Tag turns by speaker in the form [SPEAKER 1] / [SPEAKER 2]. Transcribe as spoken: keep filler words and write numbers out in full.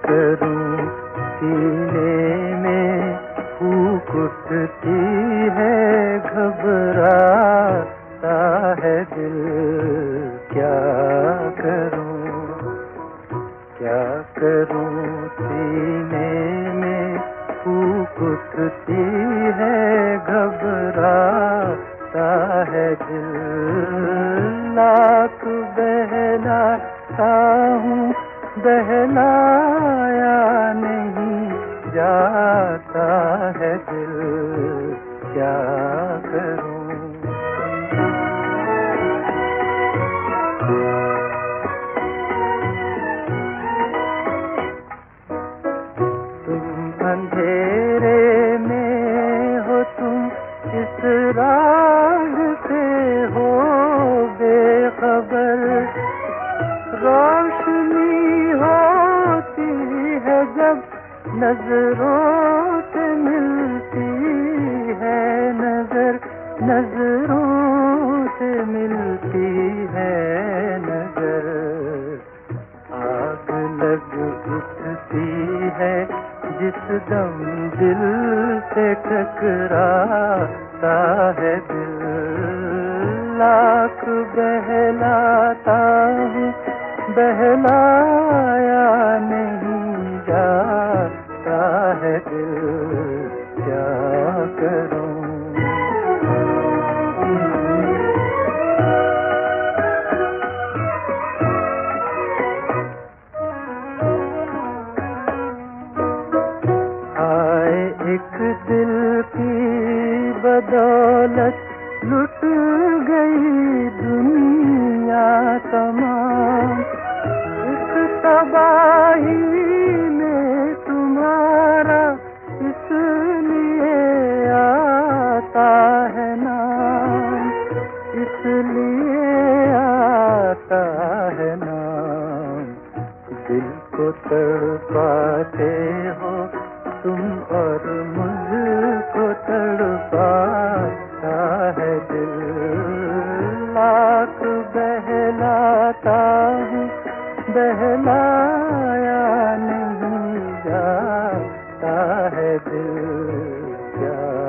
[SPEAKER 1] करूं, सीने में फूंक उठती है, घबराता है दिल, क्या करूं, क्या करूं, सीने में फूंक उठती है, घबराता है दिल, लाख बहलाता हूँ, बहलाया नहीं जाता है दिल, क्या करूं। तुम अंधेरे में हो, तुम इस राग से हो बेखबर, रोशनी होती है जब नजरों से मिलती है नजर, नजरों से मिलती है नजर, आग लग उठती है जिस दम दिल से टकराता है दिल, लाख बहलाता हूँ, बहलाया नहीं जाता है दिल, क्या करूं। आए एक दिल की बदौलत लुट गई दुनिया तमाम, इस तबाही में तुम्हारा इसलिए आता है नाम, इसलिए आता है नाम, दिल को तड़पाते हो तुम और मुझको तड़पाता है दिल, लाख बहलाता हूँ, बहलाया नहीं जाता है दिल, क्या